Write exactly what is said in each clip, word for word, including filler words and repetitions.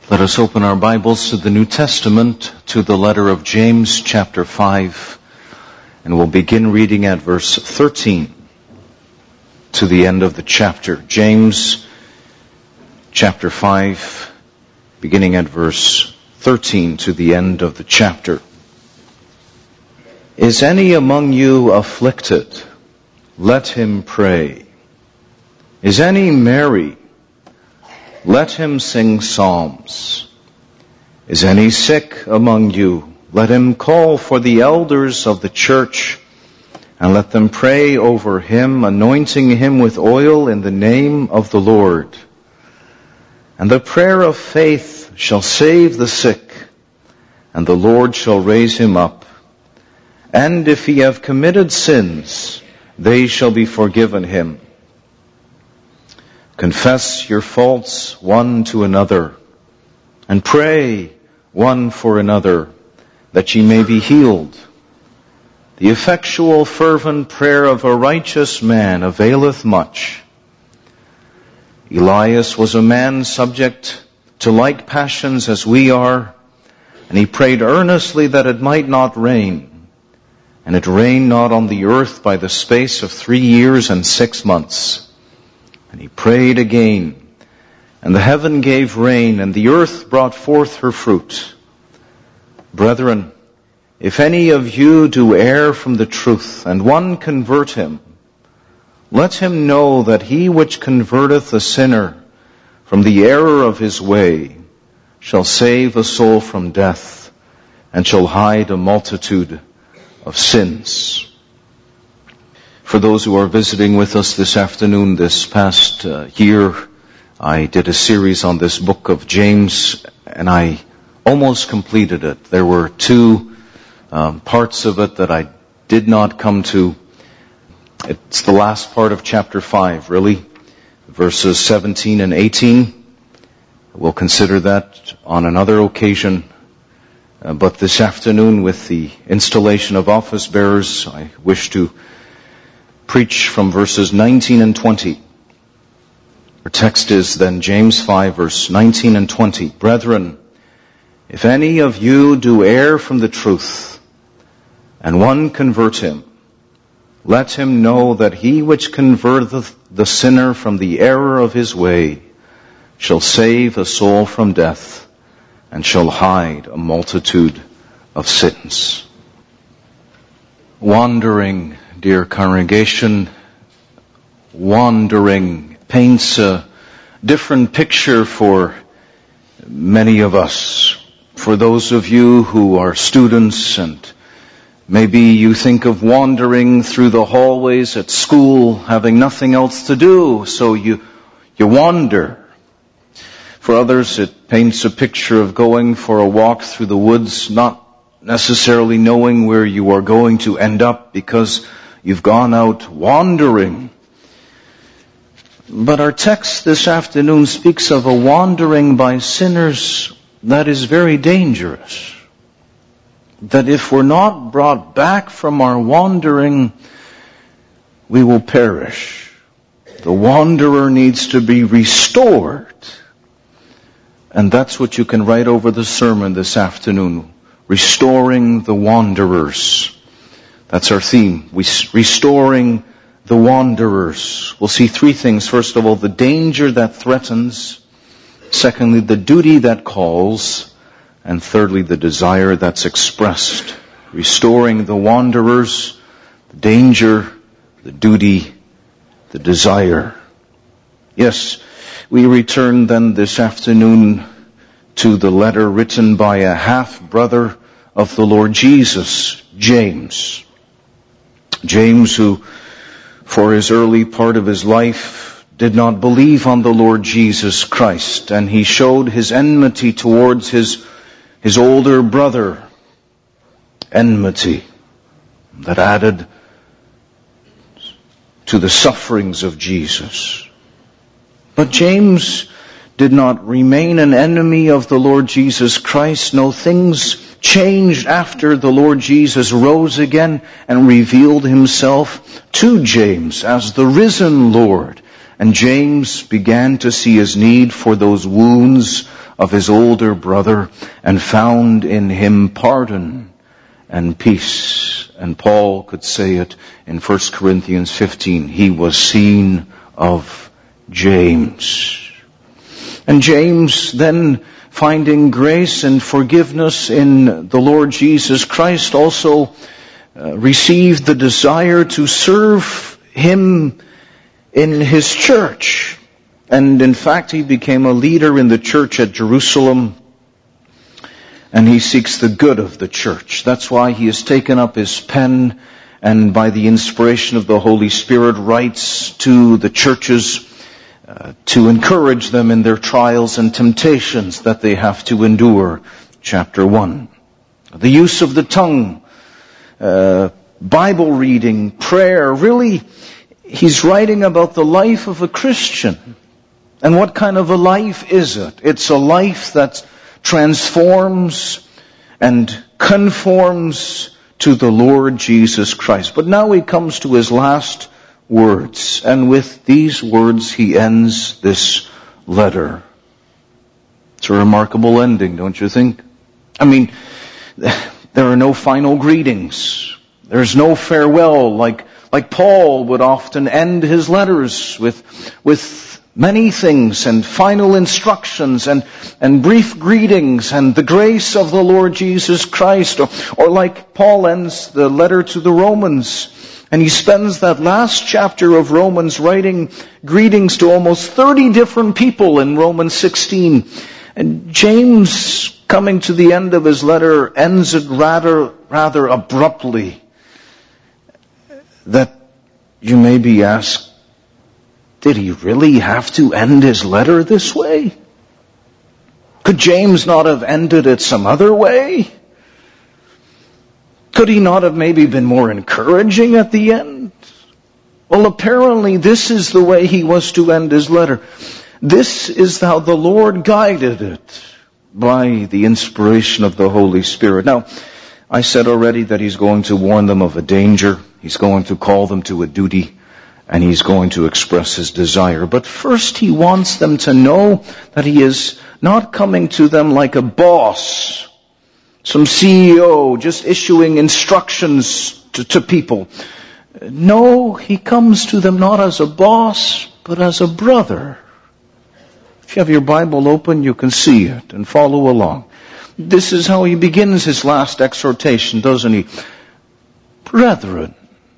Let us open our Bibles to the New Testament, to the letter of James, chapter five, and we'll begin reading at verse thirteen to the end of the chapter. James, chapter five, beginning at verse thirteen to the end of the chapter. Is any among you afflicted? Let him pray. Is any merry? Let him sing psalms. Is any sick among you? Let him call for the elders of the church, and let them pray over him, anointing him with oil in the name of the Lord. And the prayer of faith shall save the sick, and the Lord shall raise him up. And if he have committed sins, they shall be forgiven him. Confess your faults one to another, and pray one for another, that ye may be healed. The effectual fervent prayer of a righteous man availeth much. Elias was a man subject to like passions as we are, and he prayed earnestly that it might not rain. And it rained not on the earth by the space of three years and six months. And he prayed again, and the heaven gave rain, and the earth brought forth her fruit. Brethren, if any of you do err from the truth, and one convert him, let him know that he which converteth a sinner from the error of his way shall save a soul from death, and shall hide a multitude of sins. For those who are visiting with us this afternoon, this past uh, year, I did a series on this book of James, and I almost completed it. There were two um, parts of it that I did not come to. It's the last part of chapter five, really, verses seventeen and eighteen. We'll consider that on another occasion. Uh, but this afternoon, with the installation of office bearers, I wish to preach from verses nineteen and twenty. Our text is then James five, verse nineteen and twenty. Brethren, if any of you do err from the truth, and one convert him, let him know that he which converteth the sinner from the error of his way shall save a soul from death, and shall hide a multitude of sins. Wandering, dear congregation, wandering paints a different picture for many of us. For those of you who are students, and maybe you think of wandering through the hallways at school, having nothing else to do, so you you wander. For others, it paints a picture of going for a walk through the woods, not necessarily knowing where you are going to end up because you've gone out wandering. But our text this afternoon speaks of a wandering by sinners that is very dangerous. That if we're not brought back from our wandering, we will perish. The wanderer needs to be restored. And that's what you can write over the sermon this afternoon. Restoring the wanderers. That's our theme. We, restoring the wanderers. We'll see three things. First of all, the danger that threatens. Secondly, the duty that calls. And thirdly, the desire that's expressed. Restoring the wanderers, the danger, the duty, the desire. Yes, we return then this afternoon to the letter written by a half-brother of the Lord Jesus, James. James, who for his early part of his life did not believe on the Lord Jesus Christ, and he showed his enmity towards his, his older brother. Enmity that added to the sufferings of Jesus. But James did not remain an enemy of the Lord Jesus Christ. No, things changed after the Lord Jesus rose again and revealed himself to James as the risen Lord, And James began to see his need for those wounds of his older brother and found in him pardon and peace. And Paul could say it in First Corinthians fifteen. He was seen of James. And James, then finding grace and forgiveness in the Lord Jesus Christ, also uh, received the desire to serve him in his church. And in fact, he became a leader in the church at Jerusalem, and he seeks the good of the church. That's why he has taken up his pen and by the inspiration of the Holy Spirit writes to the churches uh, to encourage them in their trials and temptations that they have to endure. Chapter one. The use of the tongue, uh, Bible reading, prayer, really, he's writing about the life of a Christian. And what kind of a life is it? It's a life that transforms and conforms to the Lord Jesus Christ. But now he comes to his last words. And with these words he ends this letter. It's a remarkable ending, don't you think? I mean, there are no final greetings. There's no farewell like Like Paul would often end his letters with, with many things and final instructions and, and brief greetings and the grace of the Lord Jesus Christ. Or, or like Paul ends the letter to the Romans, and he spends that last chapter of Romans writing greetings to almost thirty different people in Romans sixteen. And James, coming to the end of his letter, ends it rather, rather abruptly. That you may be asked, did he really have to end his letter this way? Could James not have ended it some other way? Could he not have maybe been more encouraging at the end? Well, apparently this is the way he was to end his letter. This is how the Lord guided it, by the inspiration of the Holy Spirit. Now, I said already that he's going to warn them of a danger. He's going to call them to a duty, and he's going to express his desire. But first he wants them to know that he is not coming to them like a boss, some C E O just issuing instructions to, to people. No, he comes to them not as a boss, but as a brother. If you have your Bible open, you can see it and follow along. This is how he begins his last exhortation, doesn't he? Brethren.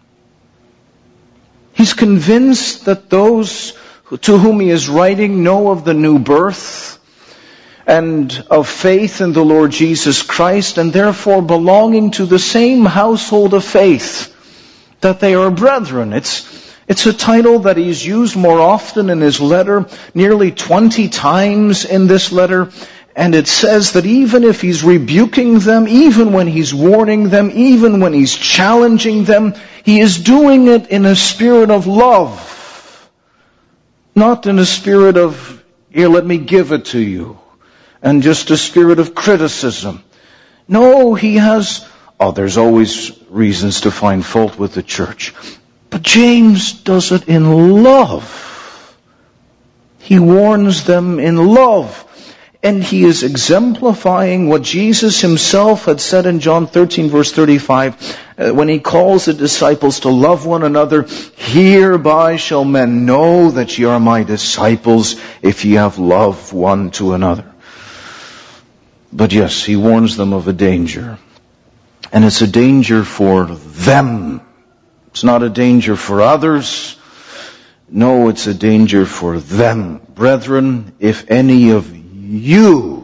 He's convinced that those to whom he is writing know of the new birth and of faith in the Lord Jesus Christ, and therefore belonging to the same household of faith, that they are brethren. It's, it's a title that he's used more often in his letter, nearly twenty times in this letter. And it says that even if he's rebuking them, even when he's warning them, even when he's challenging them, he is doing it in a spirit of love. Not in a spirit of, here, let me give it to you, and just a spirit of criticism. No, he has, oh, there's always reasons to find fault with the church. But James does it in love. He warns them in love. And he is exemplifying what Jesus himself had said in John thirteen verse thirty-five, uh, when he calls the disciples to love one another. Hereby shall men know that ye are my disciples, if ye have love one to another. But yes, he warns them of a danger. And it's a danger for them. It's not a danger for others. No, it's a danger for them. Brethren, if any of you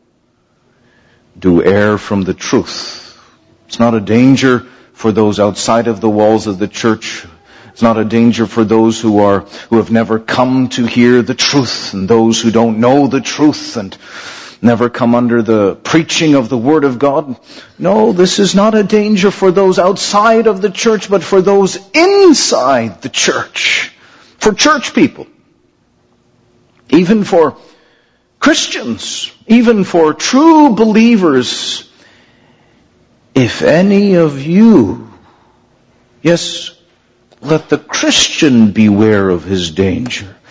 do err from the truth. It's not a danger for those outside of the walls of the church. It's not a danger for those who are, who have never come to hear the truth, and those who don't know the truth and never come under the preaching of the Word of God. No, this is not a danger for those outside of the church, but for those inside the church. For church people. Even for Christians, even for true believers. If any of you, yes, let the Christian beware of his danger.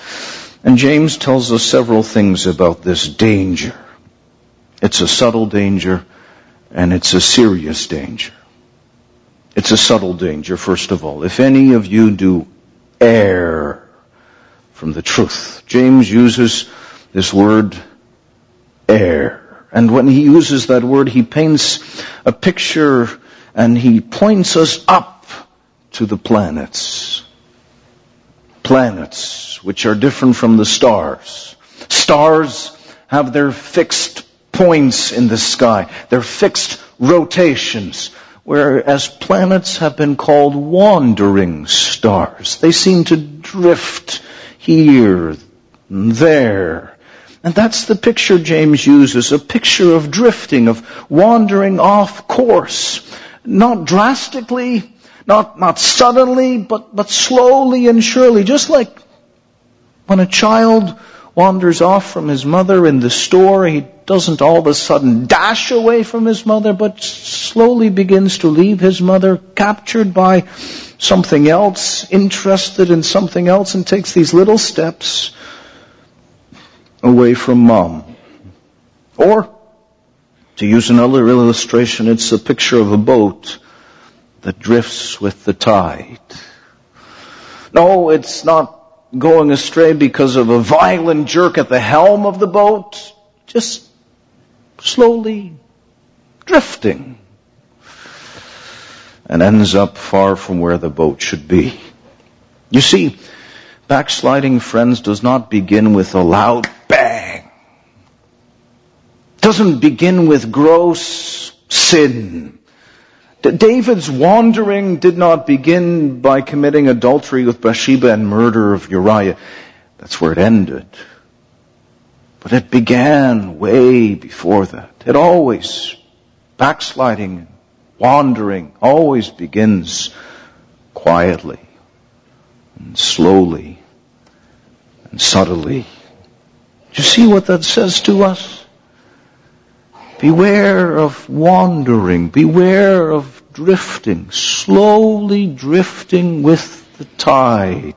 And James tells us several things about this danger. It's a subtle danger, and it's a serious danger. It's a subtle danger, first of all. If any of you do err from the truth. James uses this word, err. And when he uses that word, he paints a picture and he points us up to the planets. Planets, which are different from the stars. Stars have their fixed points in the sky, their fixed rotations, whereas planets have been called wandering stars. They seem to drift here and there. And that's the picture James uses, a picture of drifting, of wandering off course. Not drastically, not, not suddenly, but, but slowly and surely. Just like when a child wanders off from his mother in the store, he doesn't all of a sudden dash away from his mother, but slowly begins to leave his mother, captured by something else, interested in something else, and takes these little steps away from mom. Or, to use another illustration, it's a picture of a boat that drifts with the tide. No, it's not going astray because of a violent jerk at the helm of the boat, just slowly drifting, and ends up far from where the boat should be. You see, backsliding, friends, does not begin with a loud bang. It doesn't begin with gross sin. David's wandering did not begin by committing adultery with Bathsheba and murder of Uriah. That's where it ended. But it began way before that. It always, backsliding, wandering, always begins quietly and slowly and subtly. Do you see what that says to us? Beware of wandering. Beware of drifting. Slowly drifting with the tide.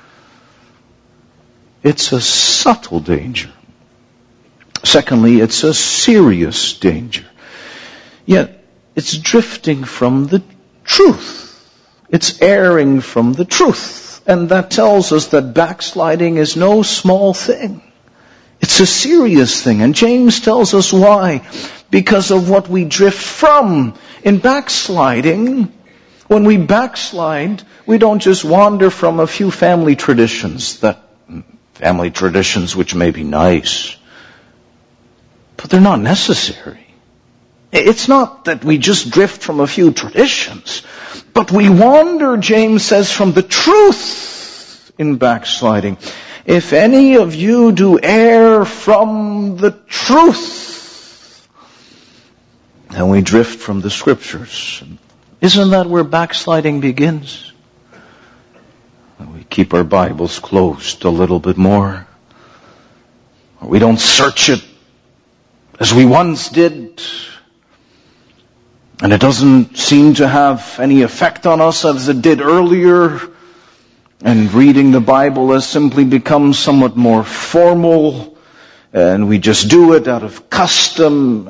It's a subtle danger. Secondly, it's a serious danger. Yet, it's drifting from the truth. It's erring from the truth. And that tells us that backsliding is no small thing. It's a serious thing, and James tells us why. Because of what we drift from. In backsliding, when we backslide, we don't just wander from a few family traditions, that family traditions which may be nice, but they're not necessary. It's not that we just drift from a few traditions, but we wander, James says, from the truth in backsliding. If any of you do err from the truth, then we drift from the Scriptures. Isn't that where backsliding begins? We keep our Bibles closed a little bit more. Or we don't search it as we once did. And it doesn't seem to have any effect on us as it did earlier. And reading the Bible has simply become somewhat more formal, and we just do it out of custom.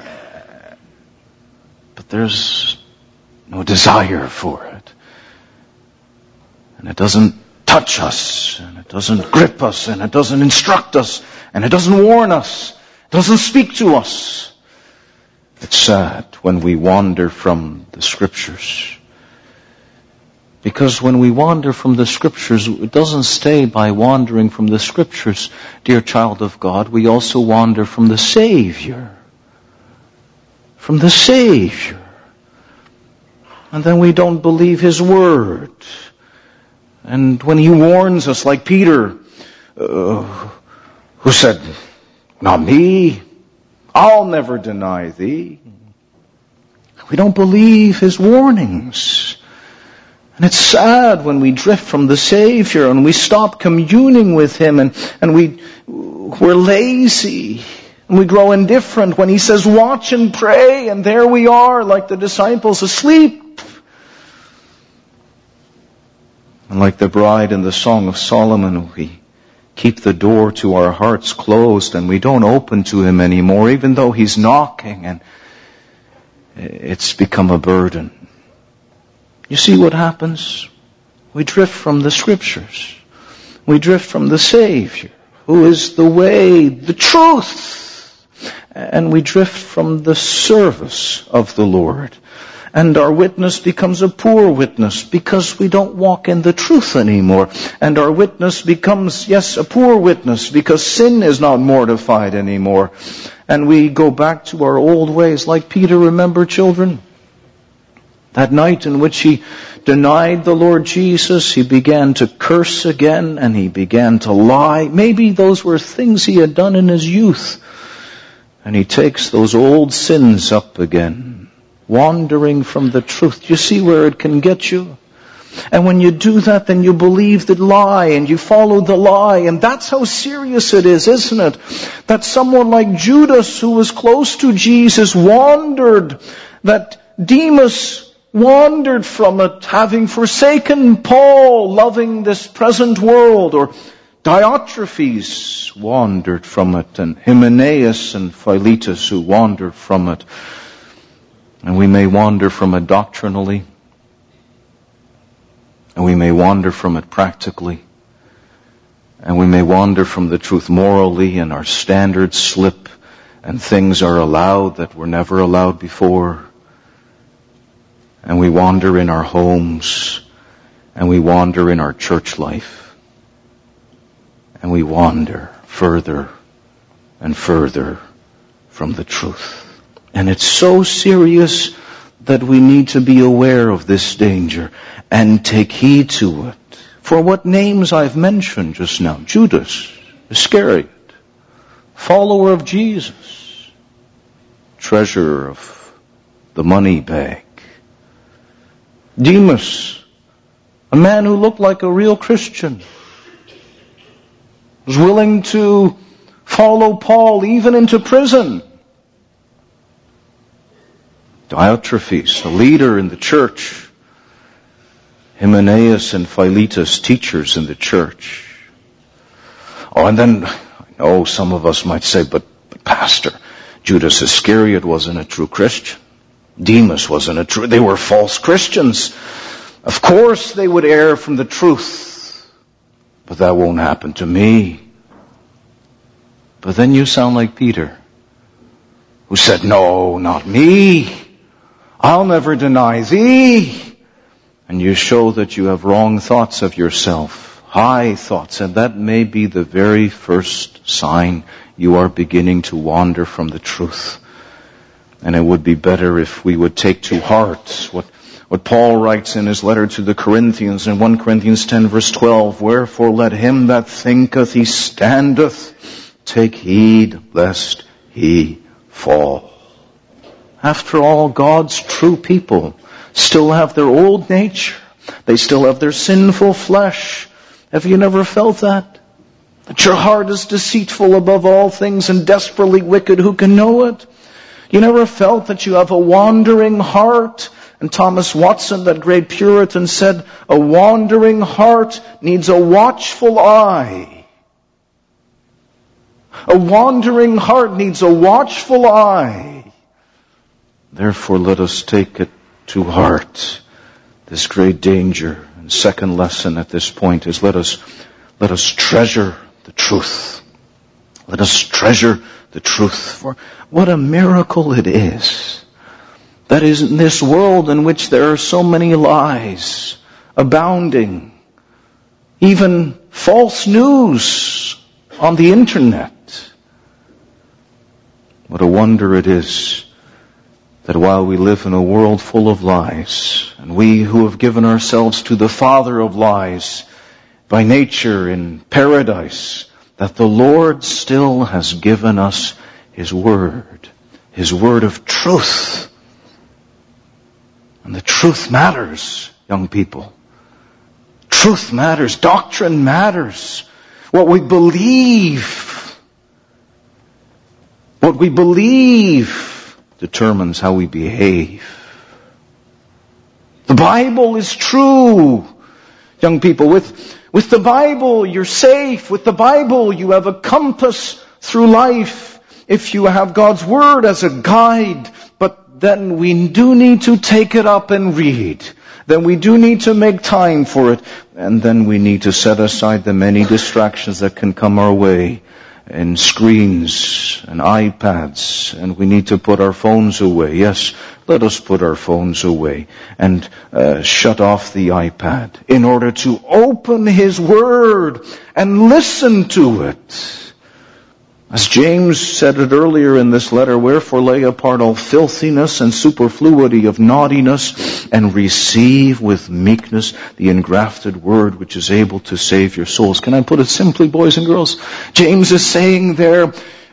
But there's no desire for it. And it doesn't touch us, and it doesn't grip us, and it doesn't instruct us, and it doesn't warn us, it doesn't speak to us. It's sad when we wander from the Scriptures. Because when we wander from the Scriptures, it doesn't stay by wandering from the Scriptures, dear child of God. We also wander from the Savior. From the Savior. And then we don't believe His Word. And when He warns us, like Peter, uh, who said, "Not me, I'll never deny thee." We don't believe His warnings. And it's sad when we drift from the Savior and we stop communing with Him, and, and we, we're lazy and we grow indifferent when He says, "Watch and pray," and there we are like the disciples asleep. And like the bride in the Song of Solomon, we keep the door to our hearts closed and we don't open to Him anymore, even though He's knocking, and it's become a burden. You see what happens? We drift from the Scriptures. We drift from the Savior, who is the way, the truth. And we drift from the service of the Lord. And our witness becomes a poor witness because we don't walk in the truth anymore. And our witness becomes, yes, a poor witness because sin is not mortified anymore. And we go back to our old ways. Like Peter, remember, children? That night in which he denied the Lord Jesus, he began to curse again and he began to lie. Maybe those were things he had done in his youth. And he takes those old sins up again, wandering from the truth. You see where it can get you? And when you do that, then you believe the lie and you follow the lie. And that's how serious it is, isn't it? That someone like Judas, who was close to Jesus, wandered. That Demas wandered from it, having forsaken Paul, loving this present world. Or Diotrephes wandered from it, and Hymenaeus and Philetus who wandered from it. And we may wander from it doctrinally, and we may wander from it practically, and we may wander from the truth morally, and our standards slip, and things are allowed that were never allowed before. And we wander in our homes, and we wander in our church life, and we wander further and further from the truth. And it's so serious that we need to be aware of this danger and take heed to it. For what names I've mentioned just now: Judas, Iscariot, follower of Jesus, treasurer of the money bag, Demas, a man who looked like a real Christian, was willing to follow Paul even into prison. Diotrephes, a leader in the church. Hymenaeus and Philetus, teachers in the church. Oh, and then, I know some of us might say, but, but Pastor, Judas Iscariot wasn't a true Christian. Demas wasn't a true, they were false Christians. Of course they would err from the truth, but that won't happen to me. But then you sound like Peter, who said, no, not me. I'll never deny thee. And you show that you have wrong thoughts of yourself, high thoughts, and that may be the very first sign you are beginning to wander from the truth. And it would be better if we would take to heart what, what Paul writes in his letter to the Corinthians in First Corinthians ten verse twelve. Wherefore let him that thinketh he standeth take heed lest he fall. After all, God's true people still have their old nature. They still have their sinful flesh. Have you never felt that? That your heart is deceitful above all things and desperately wicked. Who can know it? You never felt that you have a wandering heart? And Thomas Watson, that great Puritan, said, a wandering heart needs a watchful eye. A wandering heart needs a watchful eye. Therefore, let us take it to heart, this great danger. And second lesson at this point is let us, let us treasure the truth. Let us treasure the truth. For what a miracle it is that is in this world in which there are so many lies abounding, even false news on the internet. What a wonder it is that while we live in a world full of lies, and we who have given ourselves to the father of lies by nature in paradise, that the Lord still has given us His Word, His Word of truth. And the truth matters, young people. Truth matters. Doctrine matters. What we believe, what we believe determines how we behave. The Bible is true, young people. With With the Bible, you're safe. With the Bible, you have a compass through life. If you have God's Word as a guide, but then we do need to take it up and read. Then we do need to make time for it. And then we need to set aside the many distractions that can come our way. And screens and iPads. And we need to put our phones away. Yes, let us put our phones away. And uh, shut off the iPad. In order to open His Word and listen to it. As James said it earlier in this letter, wherefore lay apart all filthiness and superfluity of naughtiness, and receive with meekness the engrafted word which is able to save your souls. Can I put it simply, boys and girls? James is saying there,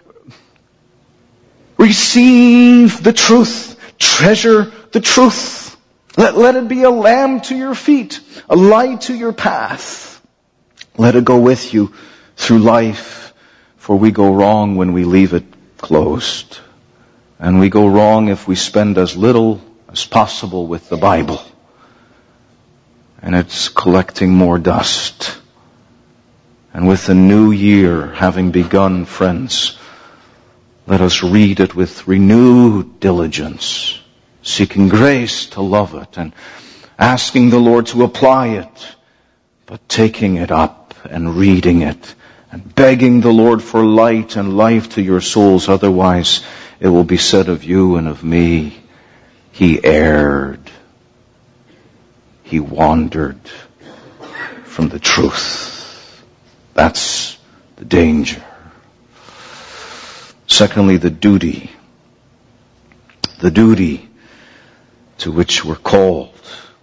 receive the truth, treasure the truth. Let, let it be a lamp to your feet, a light to your path. Let it go with you through life. For we go wrong when we leave it closed. And we go wrong if we spend as little as possible with the Bible. And it's collecting more dust. And with the new year having begun, friends, let us read it with renewed diligence, seeking grace to love it and asking the Lord to apply it, but taking it up and reading it and begging the Lord for light and life to your souls. Otherwise, it will be said of you and of me, he erred. He wandered from the truth. That's the danger. Secondly, the duty. The duty to which we're called.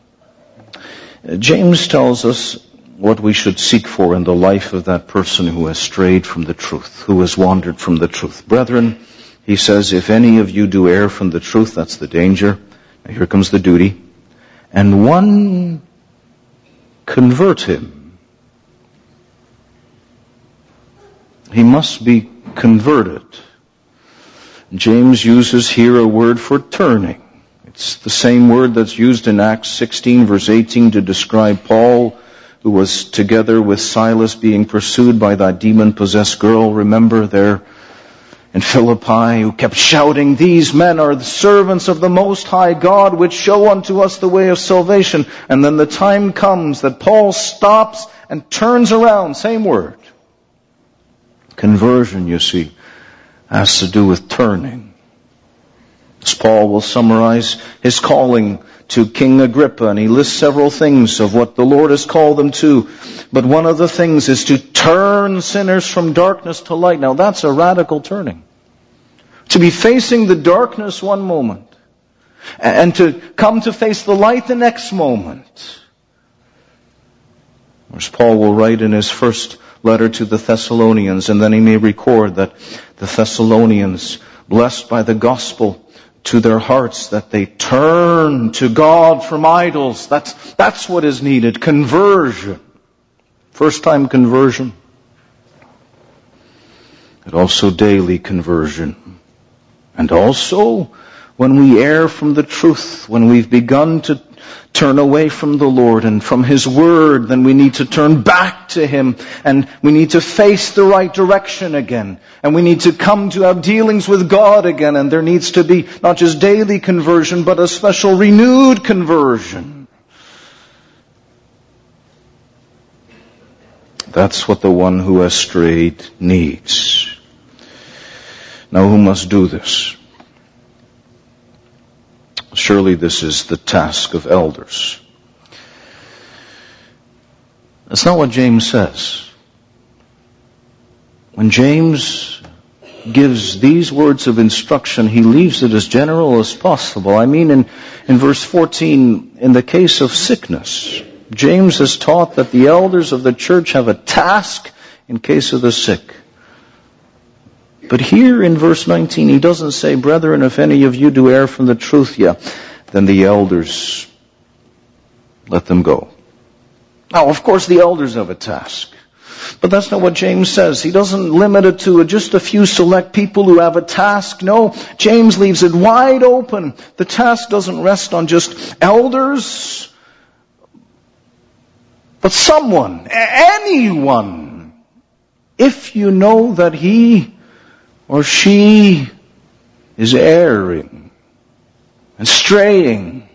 James tells us what we should seek for in the life of that person who has strayed from the truth, who has wandered from the truth. Brethren, he says, if any of you do err from the truth, that's the danger. Now here comes the duty. And one convert him. He must be converted. James uses here a word for turning. It's the same word that's used in Acts sixteen, verse eighteen, to describe Paul, who was together with Silas being pursued by that demon-possessed girl, remember, there in Philippi, who kept shouting, these men are the servants of the Most High God, which show unto us the way of salvation. And then the time comes that Paul stops and turns around, same word. Conversion, you see, has to do with turning. As Paul will summarize his calling to King Agrippa, and he lists several things of what the Lord has called them to. But one of the things is to turn sinners from darkness to light. Now that's a radical turning. To be facing the darkness one moment, and to come to face the light the next moment. As Paul will write in his first letter to the Thessalonians, and then he may record that the Thessalonians, blessed by the gospel to their hearts, that they turn to God from idols. That's, that's what is needed. Conversion. First time conversion. But also daily conversion. And also when we err from the truth, when we've begun to turn away from the Lord and from His Word, then we need to turn back to Him, and we need to face the right direction again, and we need to come to have dealings with God again, and there needs to be not just daily conversion, but a special renewed conversion. That's what the one who has strayed needs. Now, who must do this? Surely this is the task of elders. That's not what James says. When James gives these words of instruction, he leaves it as general as possible. I mean, in, in verse fourteen, in the case of sickness, James has taught that the elders of the church have a task in case of the sick. But here in verse nineteen, he doesn't say, brethren, if any of you do err from the truth, yeah, then the elders, let them go. Now, of course, the elders have a task. But that's not what James says. He doesn't limit it to just a few select people who have a task. No, James leaves it wide open. The task doesn't rest on just elders, But someone, anyone, if you know that he or she is erring and straying,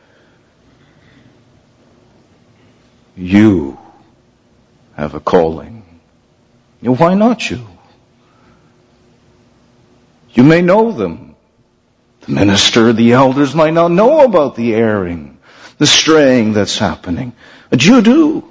you have a calling. Why not you? You may know them. The minister, the elders might not know about the erring, the straying that's happening. But you do.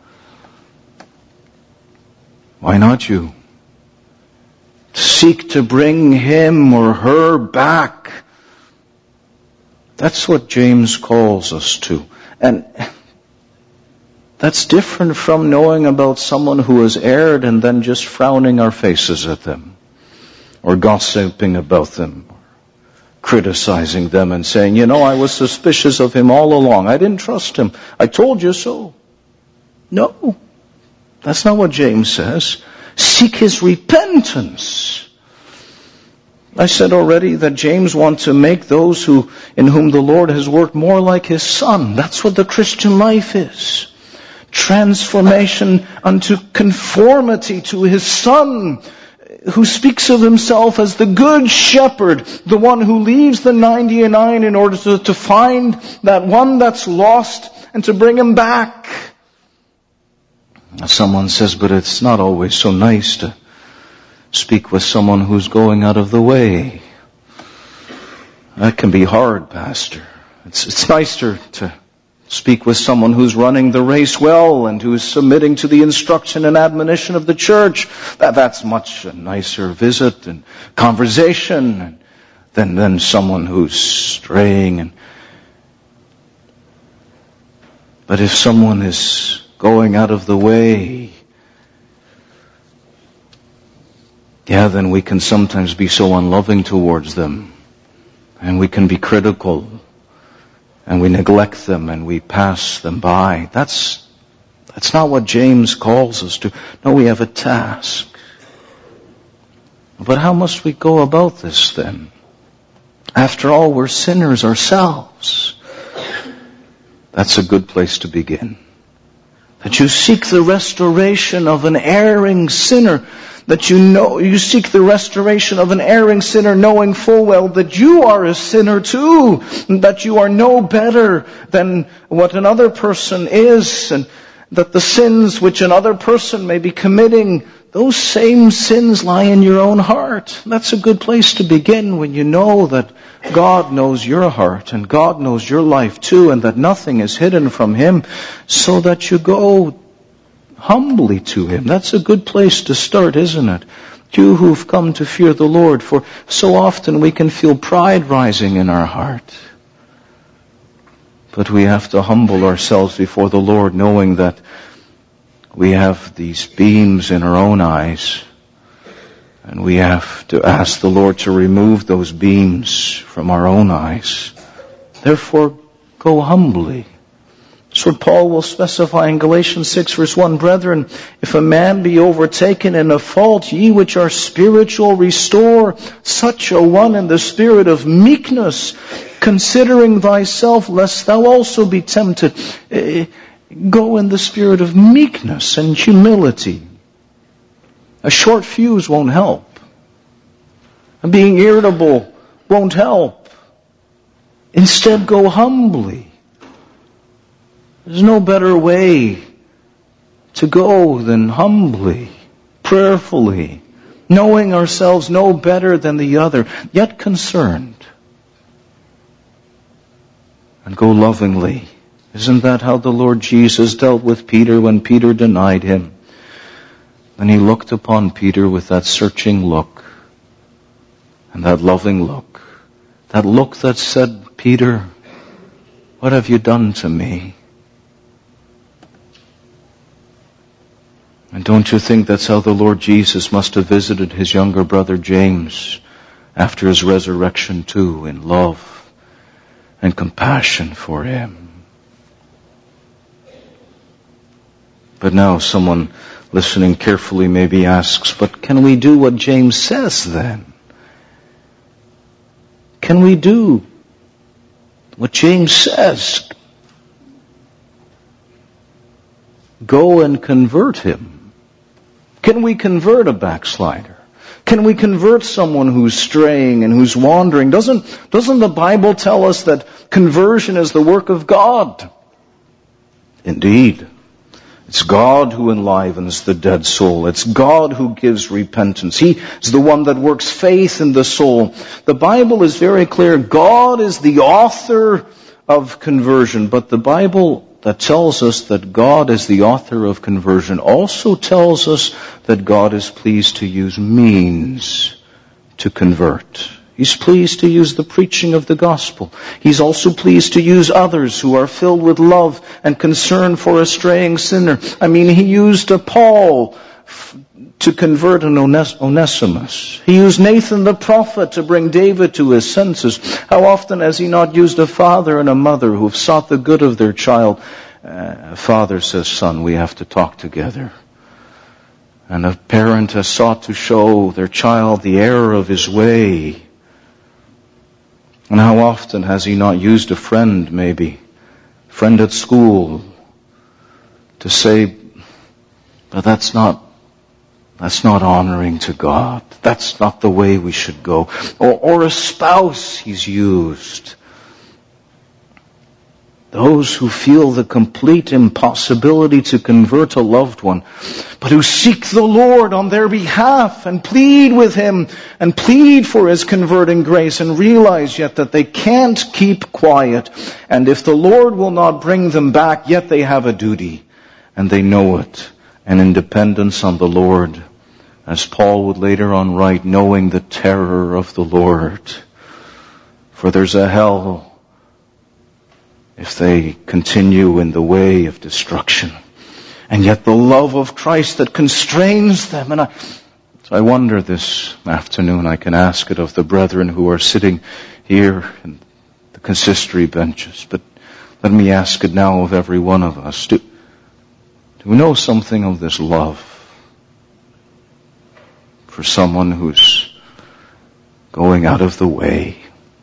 Why not you? Seek to bring him or her back. That's what James calls us to. And that's different from knowing about someone who has erred and then just frowning our faces at them, or gossiping about them, or criticizing them and saying, you know, I was suspicious of him all along. I didn't trust him. I told you so. No, that's not what James says. Seek his repentance. I said already that James wants to make those who, in whom the Lord has worked more like his Son. That's what the Christian life is. Transformation unto conformity to his Son, who speaks of himself as the good shepherd, the one who leaves the ninety-nine in order to, to find that one that's lost and to bring him back. Someone says, but it's not always so nice to speak with someone who's going out of the way. That can be hard, Pastor. It's, it's nicer to speak with someone who's running the race well and who's submitting to the instruction and admonition of the church. That, that's much a nicer visit and conversation than, than someone who's straying. And, but if someone is going out of the way, yeah, then we can sometimes be so unloving towards them, and we can be critical, and we neglect them, and we pass them by. That's, that's not what James calls us to. No, we have a task. But how must we go about this then? After all, we're sinners ourselves. That's a good place to begin. That you seek the restoration of an erring sinner. That you know, you seek the restoration of an erring sinner, knowing full well that you are a sinner too. That you are no better than what another person is. And that the sins which another person may be committing, those same sins lie in your own heart. That's a good place to begin when you know that God knows your heart and God knows your life too, and that nothing is hidden from Him, so that you go humbly to Him. That's a good place to start, isn't it? You who've come to fear the Lord, for so often we can feel pride rising in our heart. But we have to humble ourselves before the Lord, knowing that we have these beams in our own eyes, and we have to ask the Lord to remove those beams from our own eyes. Therefore, go humbly. That's what Paul will specify in Galatians six verse one. Brethren, if a man be overtaken in a fault, ye which are spiritual, restore such a one in the spirit of meekness, considering thyself, lest thou also be tempted. Go in the spirit of meekness and humility. A short fuse won't help. And being irritable won't help. Instead, go humbly. There's no better way to go than humbly, prayerfully, knowing ourselves no better than the other, yet concerned. And go lovingly. Isn't that how the Lord Jesus dealt with Peter when Peter denied Him? And He looked upon Peter with that searching look and that loving look. That look that said, Peter, what have you done to me? And don't you think that's how the Lord Jesus must have visited His younger brother James after His resurrection too, in love and compassion for him? But now someone listening carefully maybe asks, but can we do what James says then? Can we do what James says? go and convert him? Can we convert a backslider? Can we convert someone who's straying and who's wandering? Doesn't, doesn't the Bible tell us that conversion is the work of God? Indeed. It's God who enlivens the dead soul. It's God who gives repentance. He is the one that works faith in the soul. The Bible is very clear. God is the author of conversion. But the Bible that tells us that God is the author of conversion also tells us that God is pleased to use means to convert. He's pleased to use the preaching of the gospel. He's also pleased to use others who are filled with love and concern for a straying sinner. I mean, he used a Paul f- to convert an Ones- Onesimus. He used Nathan the prophet to bring David to his senses. How often has he not used a father and a mother who have sought the good of their child? Uh, a father says, son, we have to talk together. And a parent has sought to show their child the error of his way. And how often has he not used a friend, maybe, friend at school, to say, but that's not, that's not honoring to God. That's not the way we should go. Or, or a spouse he's used. Those who feel the complete impossibility to convert a loved one, but who seek the Lord on their behalf and plead with Him and plead for His converting grace and realize yet that they can't keep quiet. And if the Lord will not bring them back, yet they have a duty and they know it. And in dependence on the Lord, as Paul would later on write, knowing the terror of the Lord. For there's a hell if they continue in the way of destruction. And yet the love of Christ that constrains them. And I, so I wonder this afternoon, I can ask it of the brethren who are sitting here in the consistory benches, but let me ask it now of every one of us. Do, do we know something of this love for someone who's going out of the way?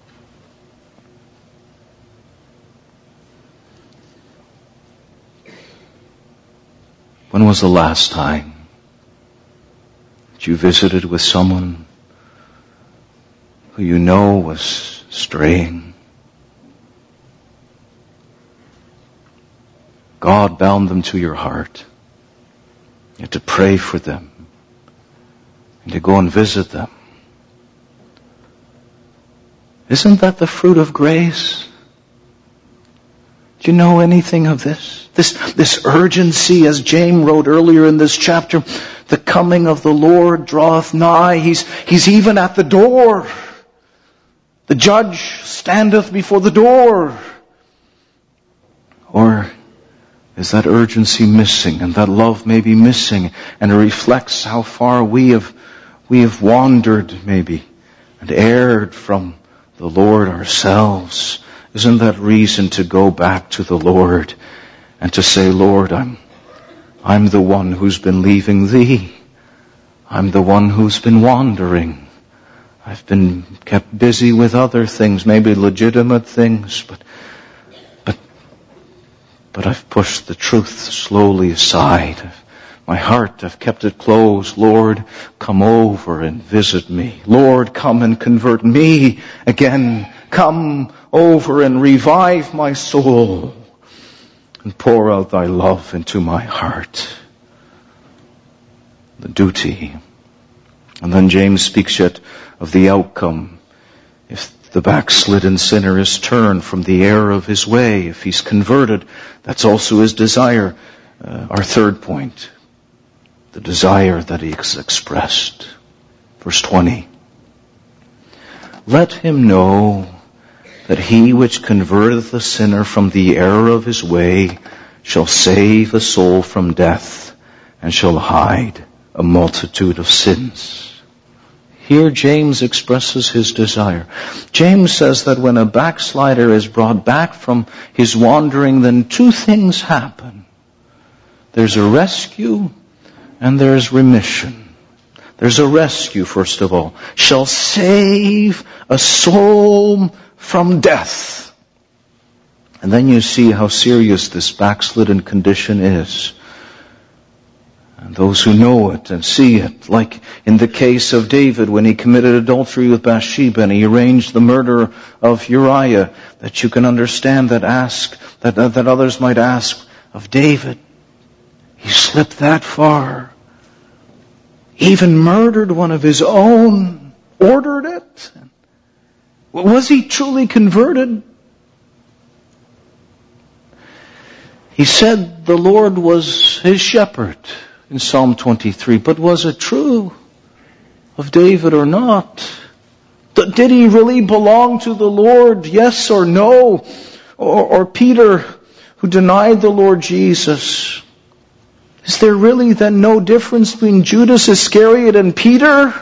When was the last time that you visited with someone who you know was straying? God bound them to your heart. You had to pray for them and to go and visit them. Isn't that the fruit of grace? Do you know anything of this? This, this urgency, as James wrote earlier in this chapter, the coming of the Lord draweth nigh. He's, he's even at the door. The judge standeth before the door. Or is that urgency missing, and that love may be missing, and it reflects how far we have, we have wandered maybe, and erred from the Lord ourselves? Isn't that reason to go back to the Lord and to say, Lord, I'm, I'm the one who's been leaving Thee. I'm the one who's been wandering. I've been kept busy with other things, maybe legitimate things, but, but, but I've pushed the truth slowly aside. My heart, I've kept it closed. Lord, come over and visit me. Lord, come and convert me again. Come over and revive my soul and pour out Thy love into my heart. The duty. And then James speaks yet of the outcome. If the backslidden sinner is turned from the error of his way, if he's converted, that's also his desire. Uh, our third point, the desire that he has expressed. Verse twenty. Let him know that he which converteth a sinner from the error of his way shall save a soul from death and shall hide a multitude of sins. Here James expresses his desire. James says that when a backslider is brought back from his wandering, then two things happen. There's a rescue and there's remission. There's a rescue, first of all. Shall save a soul from death. And then you see how serious this backslidden condition is. And those who know it and see it, like in the case of David when he committed adultery with Bathsheba and he arranged the murder of Uriah, that you can understand that ask, that, that others might ask of David. He slipped that far. Even murdered one of his own, ordered it. Was he truly converted? He said the Lord was his shepherd in Psalm twenty-three, but was it true of David or not? Did he really belong to the Lord, yes or no? Or, or Peter, who denied the Lord Jesus? Is there really then no difference between Judas Iscariot and Peter?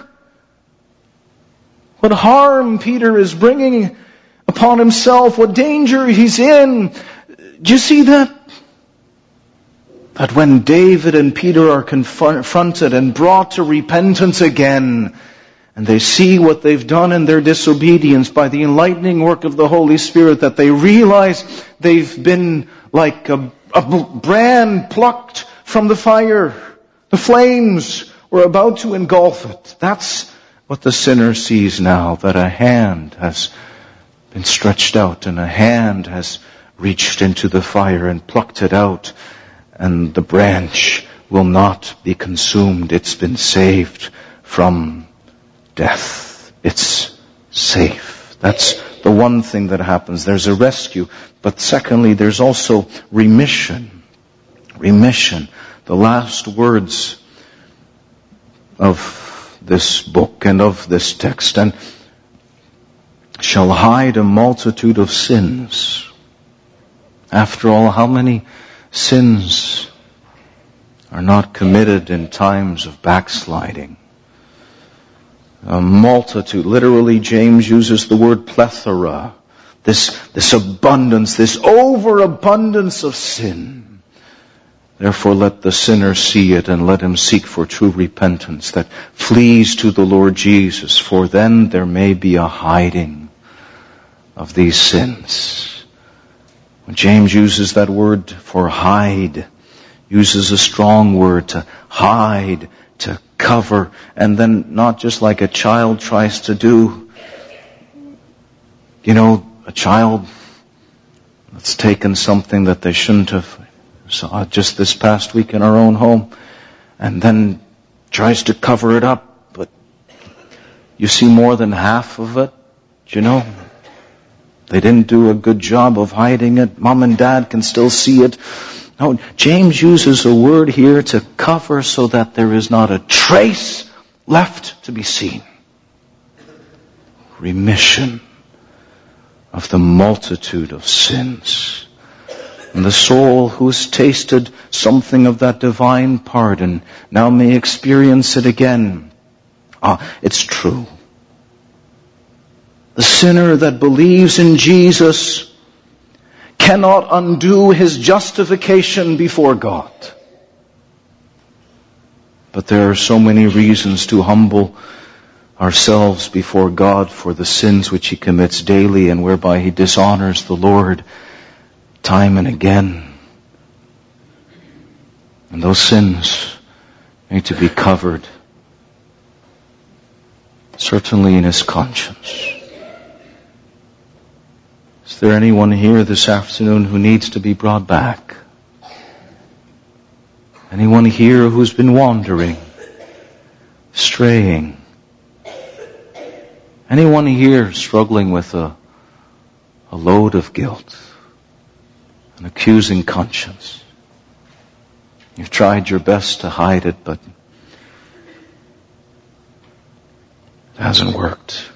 What harm Peter is bringing upon himself, what danger he's in. Do you see that? That when David and Peter are confronted and brought to repentance again, and they see what they've done in their disobedience by the enlightening work of the Holy Spirit, that they realize they've been like a, a brand plucked from the fire. The flames were about to engulf it. That's what the sinner sees now, that a hand has been stretched out and a hand has reached into the fire and plucked it out. And the branch will not be consumed. It's been saved from death. It's safe. That's the one thing that happens. There's a rescue. But secondly, there's also remission. Remission. The last words of this book and of this text. And shall hide a multitude of sins. After all, how many sins are not committed in times of backsliding? A multitude. Literally, James uses the word plethora. This, this abundance, this overabundance of sin. Therefore, let the sinner see it and let him seek for true repentance that flees to the Lord Jesus, for then there may be a hiding of these sins. When James uses that word for hide, uses a strong word to hide, to cover, and then not just like a child tries to do. You know, a child that's taken something that they shouldn't have. Saw just this past week in our own home, and then tries to cover it up, but you see more than half of it, you know. They didn't do a good job of hiding it. Mom and Dad can still see it. No, James uses a word here to cover so that there is not a trace left to be seen. Remission of the multitude of sins. And the soul who has tasted something of that divine pardon now may experience it again. Ah, it's true. The sinner that believes in Jesus cannot undo his justification before God. But there are so many reasons to humble ourselves before God for the sins which he commits daily and whereby he dishonors the Lord time and again. And those sins need to be covered, certainly in his conscience. Is there anyone here this afternoon who needs to be brought back? Anyone here who's been wandering, straying? Anyone here struggling with a, a load of guilt, an accusing conscience? You've tried your best to hide it, but it hasn't worked.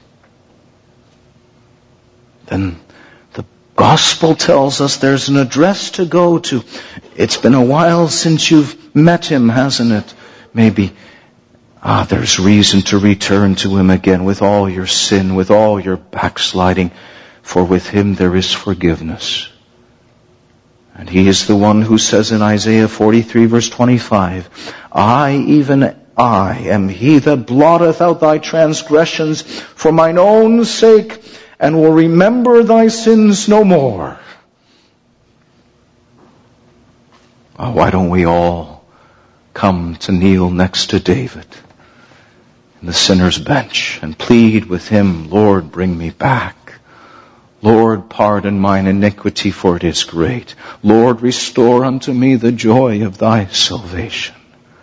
Then the gospel tells us there's an address to go to. It's been a while since you've met him, hasn't it? Maybe. Ah, there's reason to return to him again with all your sin, with all your backsliding, for with him there is forgiveness. And he is the one who says in Isaiah forty-three verse twenty-five, I, even I, am he that blotteth out thy transgressions for mine own sake, and will remember thy sins no more. Oh, why don't we all come to kneel next to David in the sinner's bench and plead with him, Lord, bring me back. Lord, pardon mine iniquity, for it is great. Lord, restore unto me the joy of thy salvation.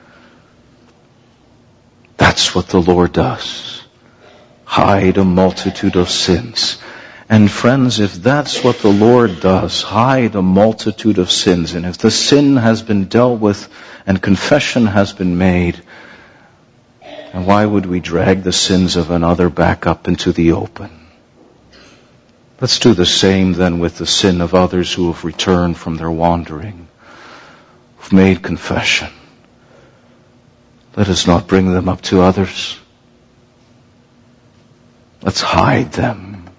That's what the Lord does. Hide a multitude of sins. And friends, if that's what the Lord does, hide a multitude of sins, and if the sin has been dealt with and confession has been made, and why would we drag the sins of another back up into the open? Let's do the same then with the sin of others who have returned from their wandering, who've made confession. Let us not bring them up to others. Let's hide them.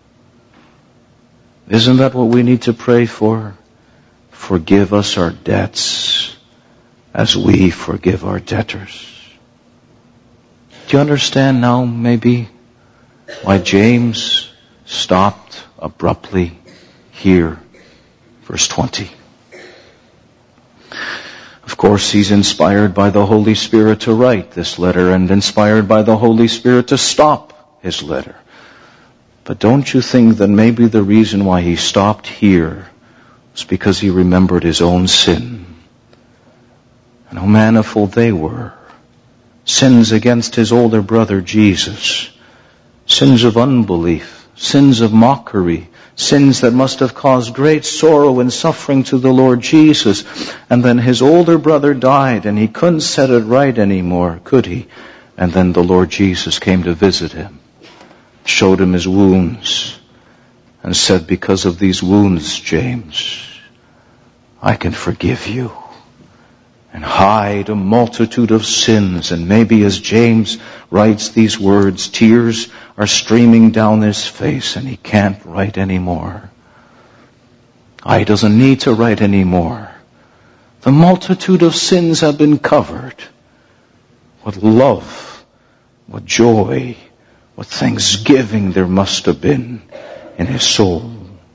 Isn't that what we need to pray for? Forgive us our debts as we forgive our debtors. Do you understand now maybe why James stopped abruptly here, verse twenty? Of course, he's inspired by the Holy Spirit to write this letter and inspired by the Holy Spirit to stop his letter. But don't you think that maybe the reason why he stopped here was because he remembered his own sin? And how manifold they were. Sins against his older brother Jesus. Sins of unbelief. Sins of mockery. Sins that must have caused great sorrow and suffering to the Lord Jesus. And then his older brother died and he couldn't set it right anymore, could he? And then the Lord Jesus came to visit him, showed him his wounds, and said, because of these wounds, James, I can forgive you and hide a multitude of sins. And maybe as James writes these words, tears are streaming down his face and he can't write anymore. Ah, he doesn't need to write anymore. The multitude of sins have been covered. What love, what joy, what thanksgiving there must have been in his soul.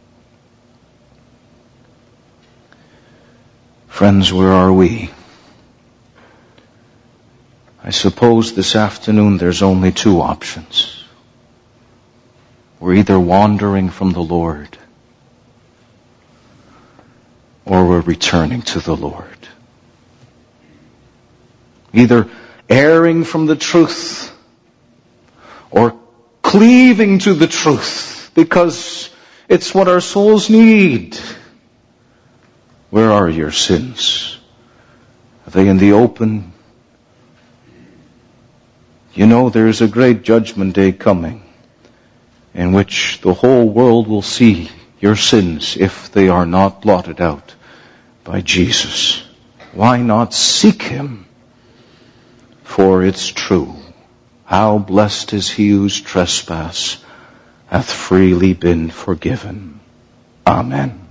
Friends, where are we? I suppose this afternoon there's only two options. We're either wandering from the Lord or we're returning to the Lord. Either erring from the truth or cleaving to the truth because it's what our souls need. Where are your sins? Are they in the open? You know, there is a great judgment day coming in which the whole world will see your sins if they are not blotted out by Jesus. Why not seek him? For it's true. How blessed is he whose trespass hath freely been forgiven. Amen.